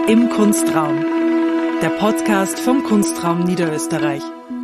Im Kunstraum, der Podcast vom Kunstraum Niederösterreich.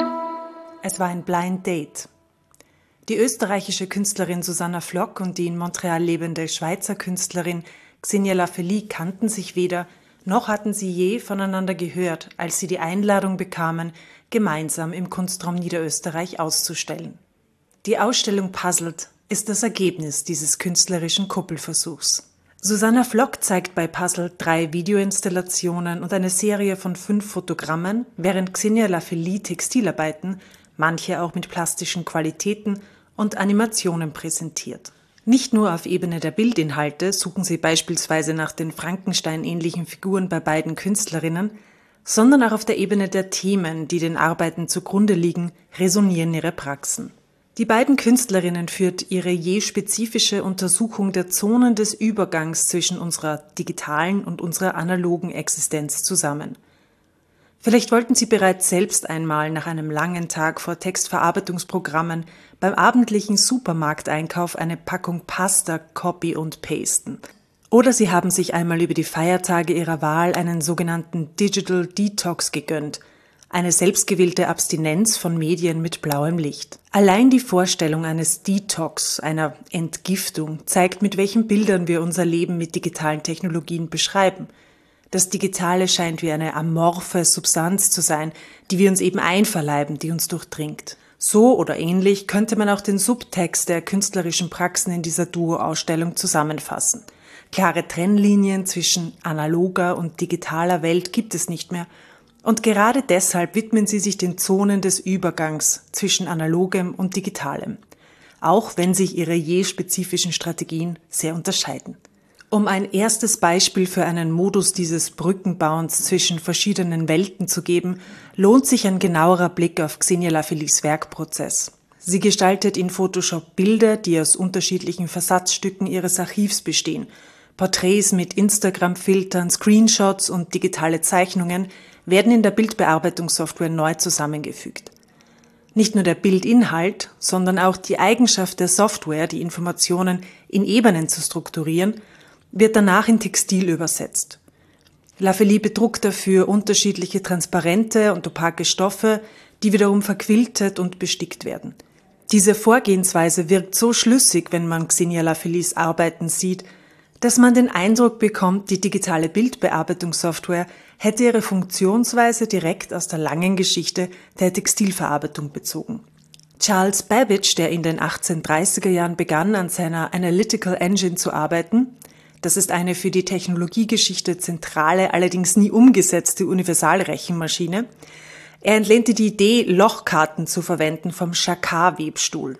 Es war ein Blind Date. Die österreichische Künstlerin Susanna Flock und die in Montreal lebende Schweizer Künstlerin Xenia Lafely kannten sich weder, noch hatten sie je voneinander gehört, als sie die Einladung bekamen, gemeinsam im Kunstraum Niederösterreich auszustellen. Die Ausstellung Puzzled ist das Ergebnis dieses künstlerischen Kuppelversuchs. Susanna Flock zeigt bei Puzzled 3 Videoinstallationen und eine Serie von 5 Fotogrammen, während Xenia Lafely Textilarbeiten, manche auch mit plastischen Qualitäten und Animationen präsentiert. Nicht nur auf Ebene der Bildinhalte suchen sie beispielsweise nach den Frankenstein-ähnlichen Figuren bei beiden Künstlerinnen, sondern auch auf der Ebene der Themen, die den Arbeiten zugrunde liegen, resonieren ihre Praxen. Die beiden Künstlerinnen führt ihre je spezifische Untersuchung der Zonen des Übergangs zwischen unserer digitalen und unserer analogen Existenz zusammen. Vielleicht wollten sie bereits selbst einmal nach einem langen Tag vor Textverarbeitungsprogrammen beim abendlichen Supermarkteinkauf eine Packung Pasta copy und pasten. Oder sie haben sich einmal über die Feiertage ihrer Wahl einen sogenannten Digital Detox gegönnt, eine selbstgewählte Abstinenz von Medien mit blauem Licht. Allein die Vorstellung eines Detox, einer Entgiftung, zeigt, mit welchen Bildern wir unser Leben mit digitalen Technologien beschreiben. Das Digitale scheint wie eine amorphe Substanz zu sein, die wir uns eben einverleiben, die uns durchdringt. So oder ähnlich könnte man auch den Subtext der künstlerischen Praxen in dieser Duo-Ausstellung zusammenfassen. Klare Trennlinien zwischen analoger und digitaler Welt gibt es nicht mehr. Und gerade deshalb widmen sie sich den Zonen des Übergangs zwischen analogem und digitalem, auch wenn sich ihre je spezifischen Strategien sehr unterscheiden. Um ein erstes Beispiel für einen Modus dieses Brückenbauens zwischen verschiedenen Welten zu geben, lohnt sich ein genauerer Blick auf Xenia Laflys Werkprozess. Sie gestaltet in Photoshop Bilder, die aus unterschiedlichen Versatzstücken ihres Archivs bestehen. Porträts mit Instagram-Filtern, Screenshots und digitale Zeichnungen werden in der Bildbearbeitungssoftware neu zusammengefügt. Nicht nur der Bildinhalt, sondern auch die Eigenschaft der Software, die Informationen in Ebenen zu strukturieren, wird danach in Textil übersetzt. Lafly bedruckt dafür unterschiedliche transparente und opake Stoffe, die wiederum verquiltet und bestickt werden. Diese Vorgehensweise wirkt so schlüssig, wenn man Xenia Laflys Arbeiten sieht, dass man den Eindruck bekommt, die digitale Bildbearbeitungssoftware hätte ihre Funktionsweise direkt aus der langen Geschichte der Textilverarbeitung bezogen. Charles Babbage, der in den 1830er Jahren begann, an seiner Analytical Engine zu arbeiten, das ist eine für die Technologiegeschichte zentrale, allerdings nie umgesetzte Universalrechenmaschine, er entlehnte die Idee, Lochkarten zu verwenden vom Jacquard-Webstuhl.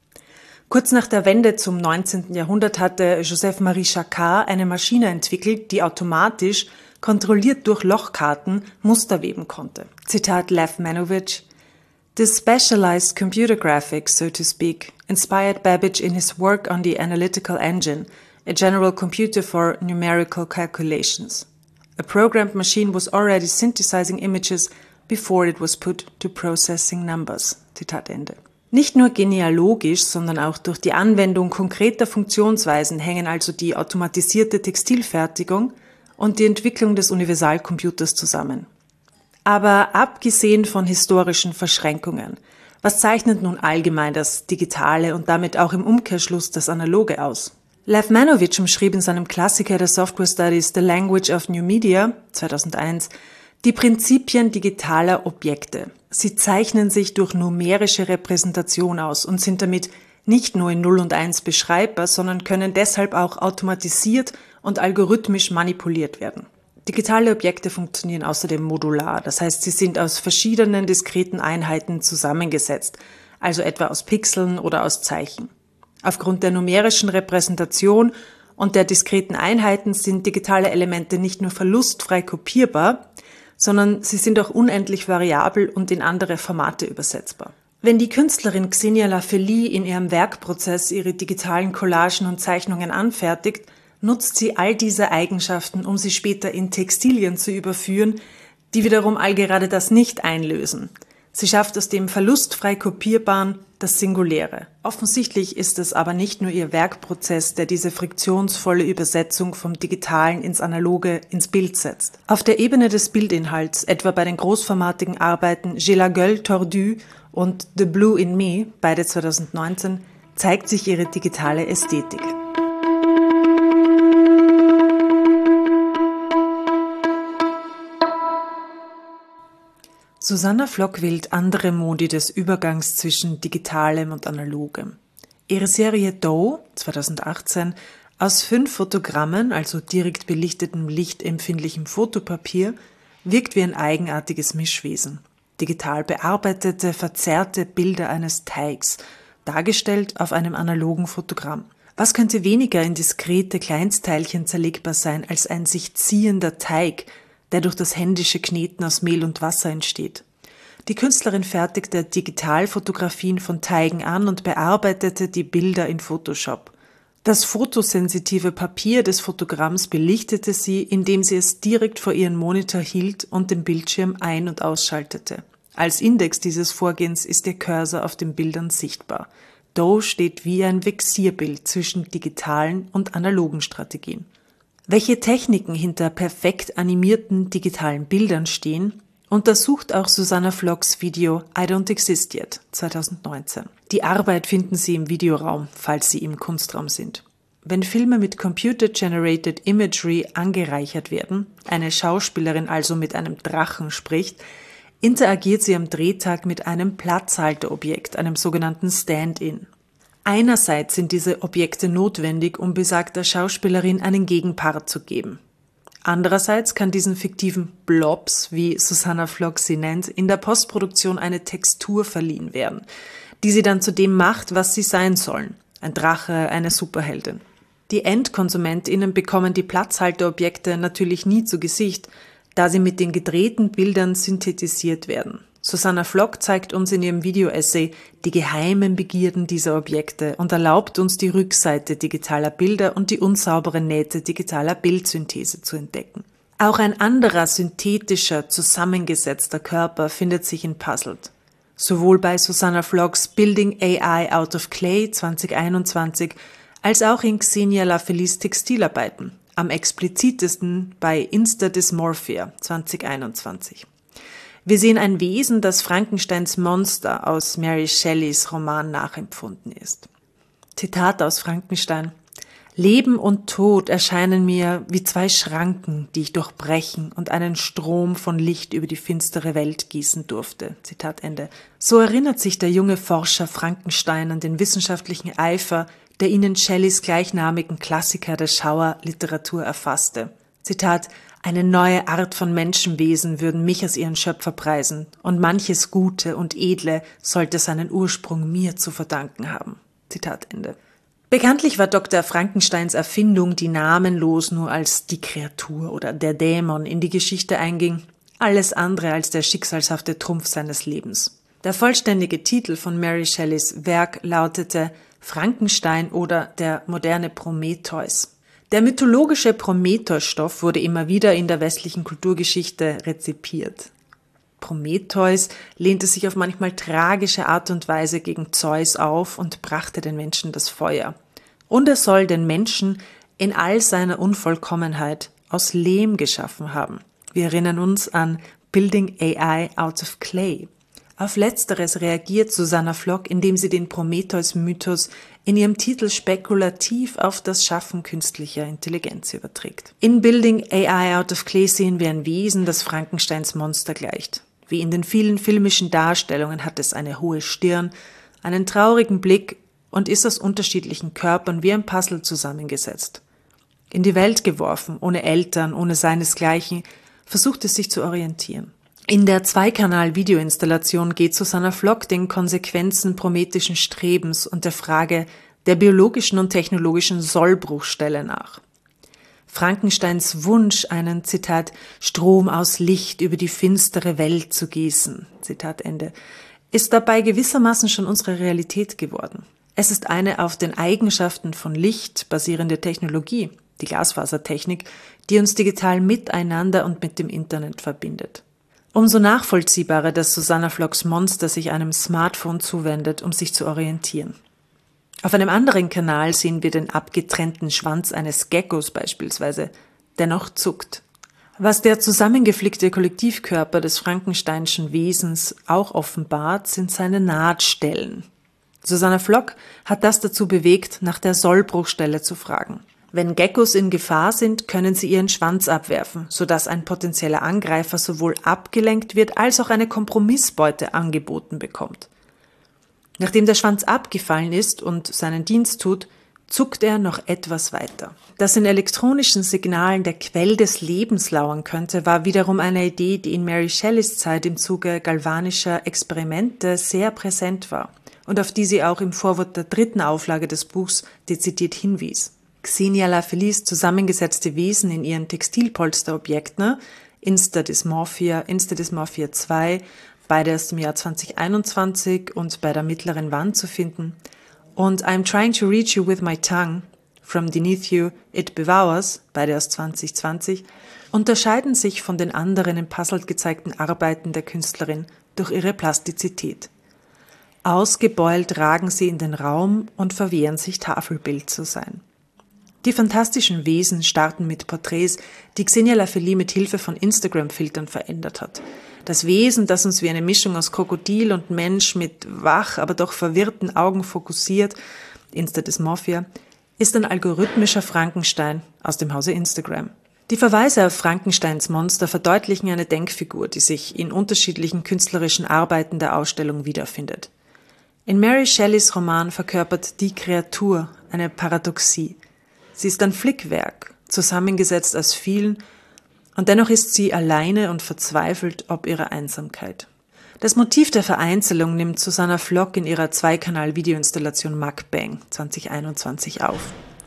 Kurz nach der Wende zum 19. Jahrhundert hatte Joseph-Marie Jacquard eine Maschine entwickelt, die automatisch, kontrolliert durch Lochkarten, Muster weben konnte. Zitat Lev Manovich: "This specialized computer graphics, so to speak, inspired Babbage in his work on the Analytical Engine, a general computer for numerical calculations. A programmed machine was already synthesizing images before it was put to processing numbers." Zitat Ende. Nicht nur genealogisch, sondern auch durch die Anwendung konkreter Funktionsweisen hängen also die automatisierte Textilfertigung und die Entwicklung des Universalcomputers zusammen. Aber abgesehen von historischen Verschränkungen, was zeichnet nun allgemein das Digitale und damit auch im Umkehrschluss das Analoge aus? Lev Manovich umschrieb in seinem Klassiker der Software Studies The Language of New Media 2001 die Prinzipien digitaler Objekte. Sie zeichnen sich durch numerische Repräsentation aus und sind damit nicht nur in 0 und 1 beschreibbar, sondern können deshalb auch automatisiert und algorithmisch manipuliert werden. Digitale Objekte funktionieren außerdem modular, das heißt, sie sind aus verschiedenen diskreten Einheiten zusammengesetzt, also etwa aus Pixeln oder aus Zeichen. Aufgrund der numerischen Repräsentation und der diskreten Einheiten sind digitale Elemente nicht nur verlustfrei kopierbar, sondern sie sind auch unendlich variabel und in andere Formate übersetzbar. Wenn die Künstlerin Xenia Lafly in ihrem Werkprozess ihre digitalen Collagen und Zeichnungen anfertigt, nutzt sie all diese Eigenschaften, um sie später in Textilien zu überführen, die wiederum all gerade das nicht einlösen. Sie schafft aus dem verlustfrei kopierbaren das Singuläre. Offensichtlich ist es aber nicht nur ihr Werkprozess, der diese friktionsvolle Übersetzung vom Digitalen ins Analoge ins Bild setzt. Auf der Ebene des Bildinhalts, etwa bei den großformatigen Arbeiten J'ai la gueule tordue und The Blue in Me, beide 2019, zeigt sich ihre digitale Ästhetik. Susanna Flock wählt andere Modi des Übergangs zwischen Digitalem und Analogem. Ihre Serie Doe, 2018, aus 5 Fotogrammen, also direkt belichtetem, lichtempfindlichem Fotopapier, wirkt wie ein eigenartiges Mischwesen. Digital bearbeitete, verzerrte Bilder eines Teigs, dargestellt auf einem analogen Fotogramm. Was könnte weniger in diskrete Kleinstteilchen zerlegbar sein als ein sich ziehender Teig, der durch das händische Kneten aus Mehl und Wasser entsteht. Die Künstlerin fertigte Digitalfotografien von Teigen an und bearbeitete die Bilder in Photoshop. Das fotosensitive Papier des Fotogramms belichtete sie, indem sie es direkt vor ihren Monitor hielt und den Bildschirm ein- und ausschaltete. Als Index dieses Vorgehens ist ihr Cursor auf den Bildern sichtbar. Doe steht wie ein Vexierbild zwischen digitalen und analogen Strategien. Welche Techniken hinter perfekt animierten digitalen Bildern stehen, untersucht auch Susanna Flocks Video I Don't Exist Yet, 2019. Die Arbeit finden Sie im Videoraum, falls Sie im Kunstraum sind. Wenn Filme mit Computer-Generated Imagery angereichert werden, eine Schauspielerin also mit einem Drachen spricht, interagiert sie am Drehtag mit einem Platzhalterobjekt, einem sogenannten Stand-in. Einerseits sind diese Objekte notwendig, um besagter Schauspielerin einen Gegenpart zu geben. Andererseits kann diesen fiktiven Blobs, wie Susanna Flock sie nennt, in der Postproduktion eine Textur verliehen werden, die sie dann zu dem macht, was sie sein sollen. Ein Drache, eine Superheldin. Die EndkonsumentInnen bekommen die Platzhalterobjekte natürlich nie zu Gesicht, da sie mit den gedrehten Bildern synthetisiert werden. Susanna Flock zeigt uns in ihrem Video-Essay die geheimen Begierden dieser Objekte und erlaubt uns, die Rückseite digitaler Bilder und die unsauberen Nähte digitaler Bildsynthese zu entdecken. Auch ein anderer synthetischer, zusammengesetzter Körper findet sich in Puzzled. Sowohl bei Susanna Flocks Building AI Out of Clay 2021 als auch in Xenia Lafelis Textilarbeiten, am explizitesten bei Instadysmorphia 2021. Wir sehen ein Wesen, das Frankensteins Monster aus Mary Shelleys Roman nachempfunden ist. Zitat aus Frankenstein: Leben und Tod erscheinen mir wie 2 Schranken, die ich durchbrechen und einen Strom von Licht über die finstere Welt gießen durfte. Zitat Ende. So erinnert sich der junge Forscher Frankenstein an den wissenschaftlichen Eifer, der ihn in Shelleys gleichnamigen Klassiker der Schauerliteratur erfasste. Zitat: Eine neue Art von Menschenwesen würden mich als ihren Schöpfer preisen, und manches Gute und Edle sollte seinen Ursprung mir zu verdanken haben. Zitat Ende. Bekanntlich war Dr. Frankensteins Erfindung, die namenlos nur als die Kreatur oder der Dämon in die Geschichte einging, alles andere als der schicksalshafte Trumpf seines Lebens. Der vollständige Titel von Mary Shelleys Werk lautete Frankenstein oder der moderne Prometheus. Der mythologische Prometheus-Stoff wurde immer wieder in der westlichen Kulturgeschichte rezipiert. Prometheus lehnte sich auf manchmal tragische Art und Weise gegen Zeus auf und brachte den Menschen das Feuer. Und er soll den Menschen in all seiner Unvollkommenheit aus Lehm geschaffen haben. Wir erinnern uns an Building AI Out of Clay. Auf Letzteres reagiert Susanna Flock, indem sie den Prometheus-Mythos in ihrem Titel spekulativ auf das Schaffen künstlicher Intelligenz überträgt. In Building AI Out of Clay sehen wir ein Wesen, das Frankensteins Monster gleicht. Wie in den vielen filmischen Darstellungen hat es eine hohe Stirn, einen traurigen Blick und ist aus unterschiedlichen Körpern wie ein Puzzle zusammengesetzt. In die Welt geworfen, ohne Eltern, ohne seinesgleichen, versucht es sich zu orientieren. In der Zweikanal-Videoinstallation geht Susanna Flock den Konsequenzen promethischen Strebens und der Frage der biologischen und technologischen Sollbruchstelle nach. Frankensteins Wunsch, einen, Zitat, Strom aus Licht über die finstere Welt zu gießen, Zitat Ende, ist dabei gewissermaßen schon unsere Realität geworden. Es ist eine auf den Eigenschaften von Licht basierende Technologie, die Glasfasertechnik, die uns digital miteinander und mit dem Internet verbindet. Umso nachvollziehbarer, dass Susanna Vlogs Monster sich einem Smartphone zuwendet, um sich zu orientieren. Auf einem anderen Kanal sehen wir den abgetrennten Schwanz eines Geckos beispielsweise, der noch zuckt. Was der zusammengeflickte Kollektivkörper des Frankensteinschen Wesens auch offenbart, sind seine Nahtstellen. Susanna Vlog hat das dazu bewegt, nach der Sollbruchstelle zu fragen. Wenn Geckos in Gefahr sind, können sie ihren Schwanz abwerfen, sodass ein potenzieller Angreifer sowohl abgelenkt wird, als auch eine Kompromissbeute angeboten bekommt. Nachdem der Schwanz abgefallen ist und seinen Dienst tut, zuckt er noch etwas weiter. Dass in elektronischen Signalen der Quell des Lebens lauern könnte, war wiederum eine Idee, die in Mary Shelleys Zeit im Zuge galvanischer Experimente sehr präsent war und auf die sie auch im Vorwort der 3. Auflage des Buchs dezidiert hinwies. Xenia LaFelice zusammengesetzte Wesen in ihren Textilpolsterobjekten, Instadysmorphia 2, beide aus dem Jahr 2021 und bei der mittleren Wand zu finden, und I'm Trying to Reach You with My Tongue, From Beneath You, It Devours, beide aus 2020, unterscheiden sich von den anderen im Puzzle gezeigten Arbeiten der Künstlerin durch ihre Plastizität. Ausgebeult ragen sie in den Raum und verwehren sich, Tafelbild zu sein. Die fantastischen Wesen starten mit Porträts, die Xenia LaFelice mit Hilfe von Instagram-Filtern verändert hat. Das Wesen, das uns wie eine Mischung aus Krokodil und Mensch mit wach, aber doch verwirrten Augen fokussiert, Instadysmorphia, ist ein algorithmischer Frankenstein aus dem Hause Instagram. Die Verweise auf Frankensteins Monster verdeutlichen eine Denkfigur, die sich in unterschiedlichen künstlerischen Arbeiten der Ausstellung wiederfindet. In Mary Shelleys Roman verkörpert die Kreatur eine Paradoxie. Sie ist ein Flickwerk, zusammengesetzt aus vielen, und dennoch ist sie alleine und verzweifelt ob ihrer Einsamkeit. Das Motiv der Vereinzelung nimmt Susanna Vlog in ihrer Zweikanal-Videoinstallation Mukbang 2021 auf.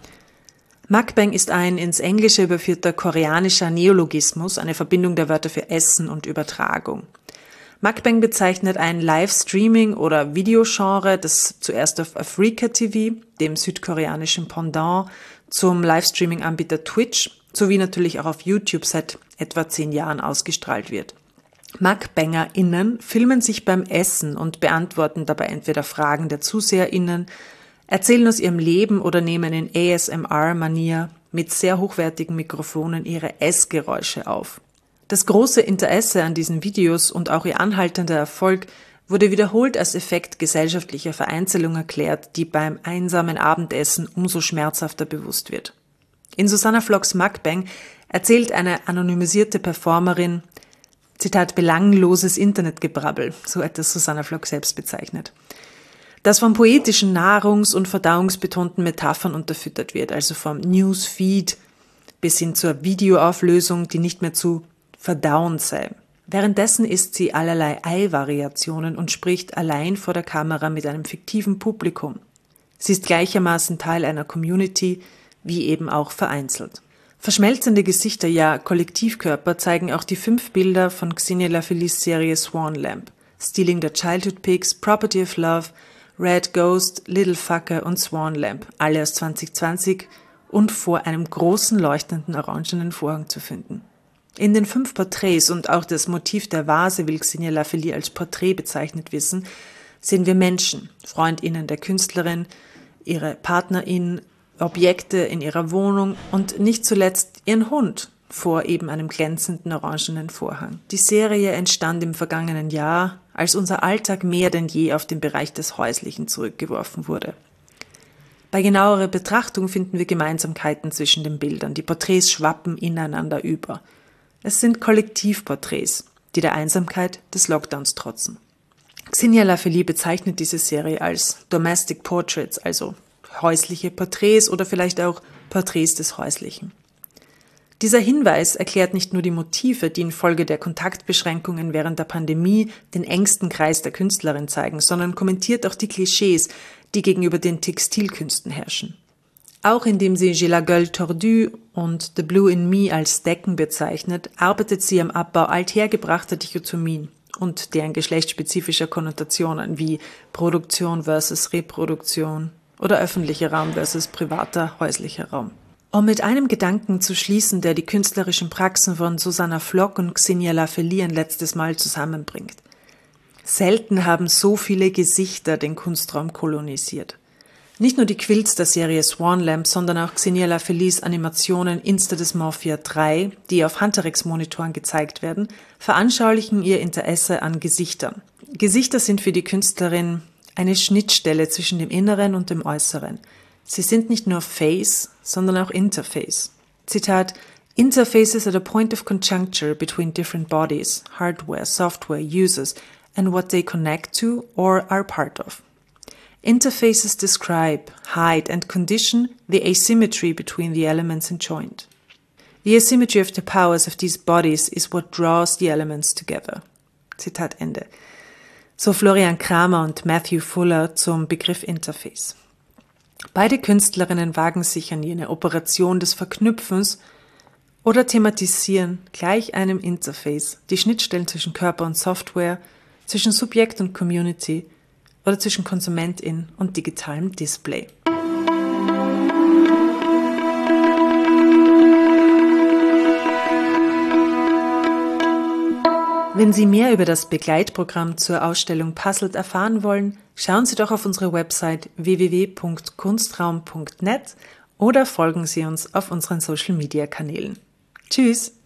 Mukbang ist ein ins Englische überführter koreanischer Neologismus, eine Verbindung der Wörter für Essen und Übertragung. Mukbang bezeichnet ein Livestreaming- oder Videogenre, das zuerst auf Africa TV, dem südkoreanischen Pendant zum Livestreaming-Anbieter Twitch, sowie natürlich auch auf YouTube seit etwa 10 Jahren ausgestrahlt wird. MukbangerInnen filmen sich beim Essen und beantworten dabei entweder Fragen der ZuseherInnen, erzählen aus ihrem Leben oder nehmen in ASMR-Manier mit sehr hochwertigen Mikrofonen ihre Essgeräusche auf. Das große Interesse an diesen Videos und auch ihr anhaltender Erfolg wurde wiederholt als Effekt gesellschaftlicher Vereinzelung erklärt, die beim einsamen Abendessen umso schmerzhafter bewusst wird. In Susanna Vlogs Mukbang erzählt eine anonymisierte Performerin, Zitat, belangloses Internetgebrabbel, so hat das Susanna Vlog selbst bezeichnet, das von poetischen nahrungs- und verdauungsbetonten Metaphern unterfüttert wird, also vom Newsfeed bis hin zur Videoauflösung, die nicht mehr zu verdauen sei. Währenddessen isst sie allerlei Ei-Variationen und spricht allein vor der Kamera mit einem fiktiven Publikum. Sie ist gleichermaßen Teil einer Community, wie eben auch vereinzelt. Verschmelzende Gesichter, ja Kollektivkörper, zeigen auch die 5 Bilder von Xenia LaFelice's Serie Swan Lamp, Stealing the Childhood Pigs, Property of Love, Red Ghost, Little Fucker und Swan Lamp, alle aus 2020 und vor einem großen leuchtenden orangenen Vorhang zu finden. In den 5 Porträts und auch das Motiv der Vase will Xenia LaFelice als Porträt bezeichnet wissen, sehen wir Menschen, FreundInnen der Künstlerin, ihre PartnerInnen, Objekte in ihrer Wohnung und nicht zuletzt ihren Hund vor eben einem glänzenden orangenen Vorhang. Die Serie entstand im vergangenen Jahr, als unser Alltag mehr denn je auf den Bereich des Häuslichen zurückgeworfen wurde. Bei genauerer Betrachtung finden wir Gemeinsamkeiten zwischen den Bildern. Die Porträts schwappen ineinander über. Es sind Kollektivporträts, die der Einsamkeit des Lockdowns trotzen. Xenia LaFelice bezeichnet diese Serie als Domestic Portraits, also häusliche Porträts oder vielleicht auch Porträts des Häuslichen. Dieser Hinweis erklärt nicht nur die Motive, die infolge der Kontaktbeschränkungen während der Pandemie den engsten Kreis der Künstlerin zeigen, sondern kommentiert auch die Klischees, die gegenüber den Textilkünsten herrschen. Auch indem sie J'ai la gueule tordue und The Blue in Me als Decken bezeichnet, arbeitet sie am Abbau althergebrachter Dichotomien und deren geschlechtsspezifischer Konnotationen wie Produktion versus Reproduktion oder öffentlicher Raum versus privater, häuslicher Raum. Um mit einem Gedanken zu schließen, der die künstlerischen Praxen von Susanna Flock und Xenia Lafayette ein letztes Mal zusammenbringt. Selten haben so viele Gesichter den Kunstraum kolonisiert. Nicht nur die Quilts der Serie Swanlamp, sondern auch Xenia Lafayettes Animationen Insta Dysmorphia 3, die auf Hunterex-Monitoren gezeigt werden, veranschaulichen ihr Interesse an Gesichtern. Gesichter sind für die Künstlerin eine Schnittstelle zwischen dem Inneren und dem Äußeren. Sie sind nicht nur Face, sondern auch Interface. Zitat: Interfaces at a point of conjuncture between different bodies, hardware, software, users, and what they connect to or are part of. Interfaces describe, hide, and condition the asymmetry between the elements enjoined. The asymmetry of the powers of these bodies is what draws the elements together. Zitat Ende. So Florian Kramer und Matthew Fuller zum Begriff Interface. Beide Künstlerinnen wagen sich an jene Operation des Verknüpfens oder thematisieren gleich einem Interface die Schnittstellen zwischen Körper und Software, zwischen Subjekt und Community oder zwischen Konsumentin und digitalem Display. Wenn Sie mehr über das Begleitprogramm zur Ausstellung Puzzled erfahren wollen, schauen Sie doch auf unsere Website www.kunstraum.net oder folgen Sie uns auf unseren Social-Media-Kanälen. Tschüss!